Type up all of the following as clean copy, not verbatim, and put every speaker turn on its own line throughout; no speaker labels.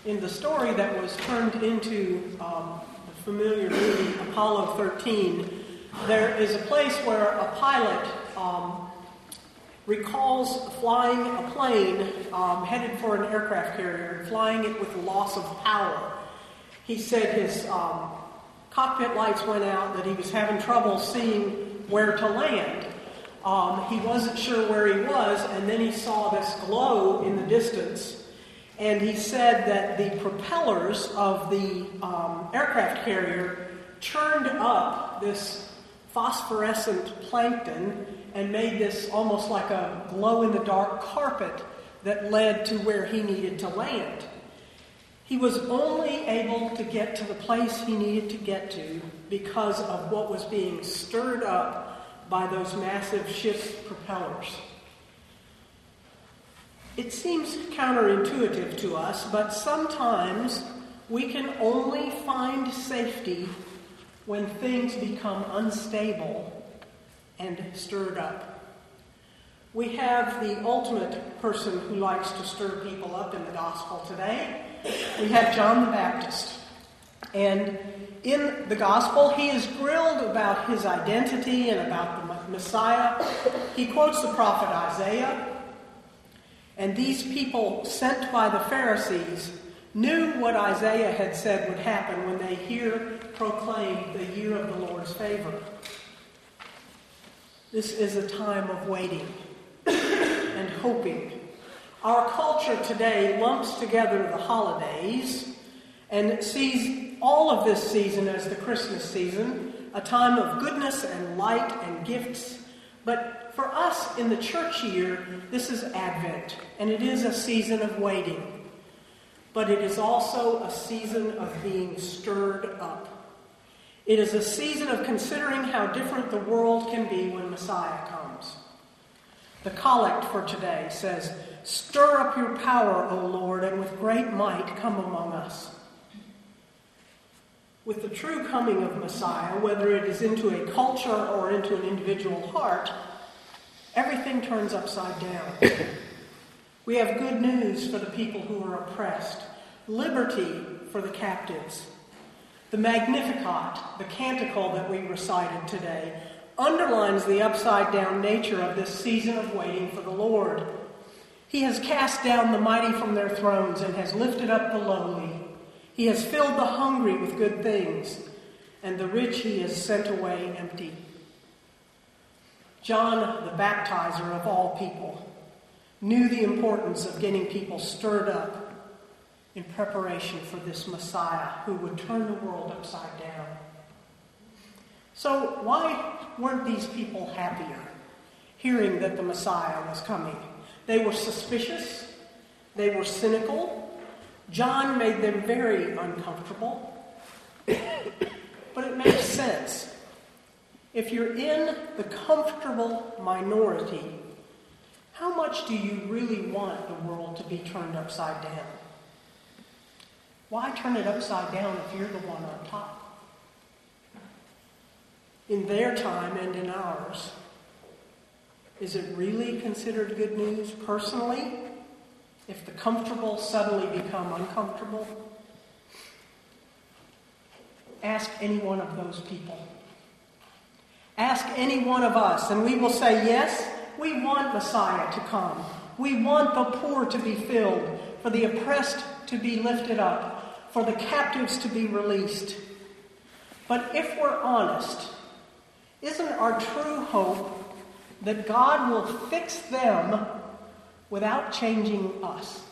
In the story that was turned into the familiar movie Apollo 13, there is a place where a pilot recalls flying a plane headed for an aircraft carrier and flying it with loss of power. He said his cockpit lights went out, that he was having trouble seeing where to land. He wasn't sure where he was, and then he saw this glow in the distance. And he said that the propellers of the aircraft carrier churned up this phosphorescent plankton and made this almost like a glow-in-the-dark carpet that led to where he needed to land. He was only able to get to the place he needed to get to because of what was being stirred up by those massive ship's propellers. It seems counterintuitive to us, but sometimes we can only find safety when things become unstable and stirred up. We have the ultimate person who likes to stir people up in the gospel today. We have John the Baptist. And in the gospel, he is grilled about his identity and about the Messiah. He quotes the prophet Isaiah. And these people sent by the Pharisees knew what Isaiah had said would happen when they hear proclaimed the year of the Lord's favor. This is a time of waiting and hoping. Our culture today lumps together the holidays and sees all of this season as the Christmas season, a time of goodness and light and gifts. But for us in the church year, this is Advent, and it is a season of waiting. But it is also a season of being stirred up. It is a season of considering how different the world can be when Messiah comes. The collect for today says, "Stir up your power, O Lord, and with great might come among us." With the true coming of Messiah, whether it is into a culture or into an individual heart, everything turns upside down. We have good news for the people who are oppressed, liberty for the captives. The Magnificat, the canticle that we recited today, underlines the upside-down nature of this season of waiting for the Lord. He has cast down the mighty from their thrones and has lifted up the lowly. He has filled the hungry with good things, and the rich he has sent away empty. John, the baptizer of all people, knew the importance of getting people stirred up in preparation for this Messiah who would turn the world upside down. So why weren't these people happier hearing that the Messiah was coming? They were suspicious. They were cynical. John made them very uncomfortable. But it makes sense. If you're in the comfortable minority, how much do you really want the world to be turned upside down? Why turn it upside down if you're the one on top? In their time and in ours, is it really considered good news personally if the comfortable suddenly become uncomfortable? Ask any one of those people. Ask any one of us, and we will say, yes, we want Messiah to come. We want the poor to be filled, for the oppressed to be lifted up, for the captives to be released. But if we're honest, isn't our true hope that God will fix them without changing us?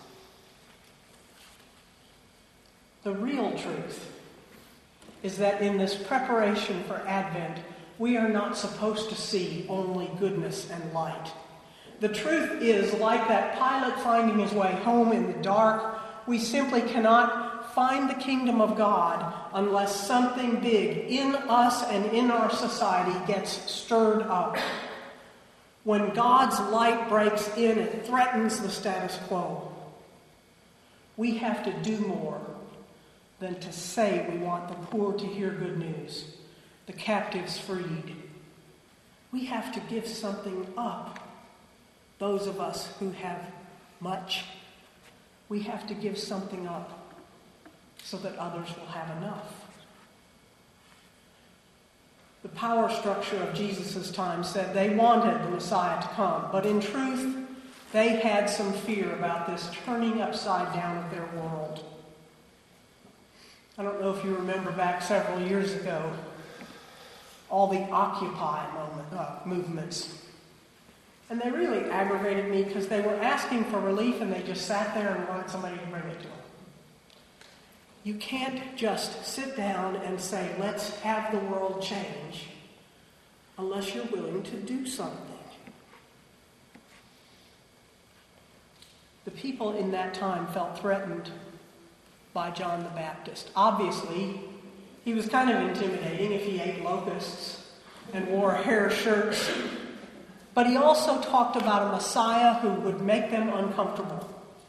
The real truth is that in this preparation for Advent, we are not supposed to see only goodness and light. The truth is, like that pilot finding his way home in the dark, we simply cannot find the kingdom of God unless something big in us and in our society gets stirred up. When God's light breaks in, it threatens the status quo. We have to do more than to say we want the poor to hear good news, the captives freed. We have to give something up. Those of us who have much, we have to give something up. so that others will have enough. The power structure of Jesus' time said they wanted the Messiah to come, but in truth, they had some fear about this turning upside down of their world. I don't know if you remember back several years ago, all the Occupy movements. And they really aggravated me because they were asking for relief and they just sat there and wanted somebody to bring it to them. You can't just sit down and say, let's have the world change, unless you're willing to do something. The people in that time felt threatened by John the Baptist. Obviously, he was kind of intimidating if he ate locusts and wore hair shirts, but he also talked about a Messiah who would make them uncomfortable.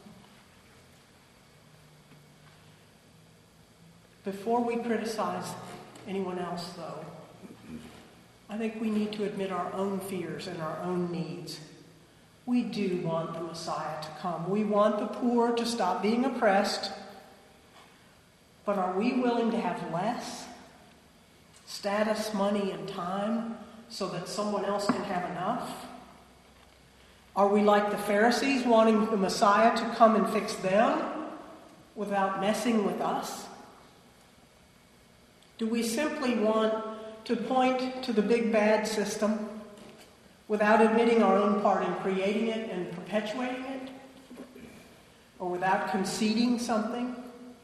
Before we criticize anyone else, though, I think we need to admit our own fears and our own needs. We do want the Messiah to come. We want the poor to stop being oppressed. But are we willing to have less status, money, and time so that someone else can have enough? Are we like the Pharisees, wanting the Messiah to come and fix them without messing with us? Do we simply want to point to the big bad system without admitting our own part in creating it and perpetuating it? Or without conceding something?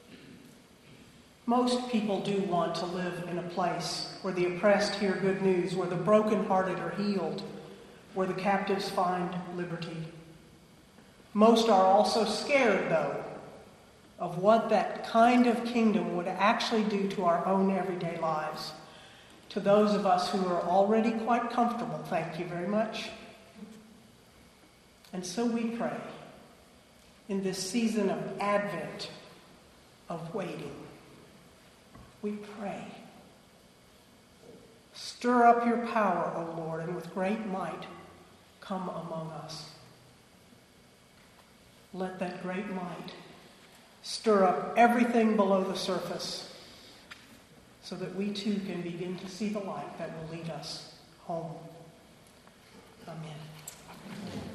Most people do want to live in a place where the oppressed hear good news, where the brokenhearted are healed, where the captives find liberty. Most are also scared, though, of what that kind of kingdom would actually do to our own everyday lives, to those of us who are already quite comfortable, thank you very much. And so we pray in this season of Advent, of waiting. We pray. Stir up your power, O Lord, and with great might come among us. Let that great might stir up everything below the surface so that we too can begin to see the light that will lead us home. Amen.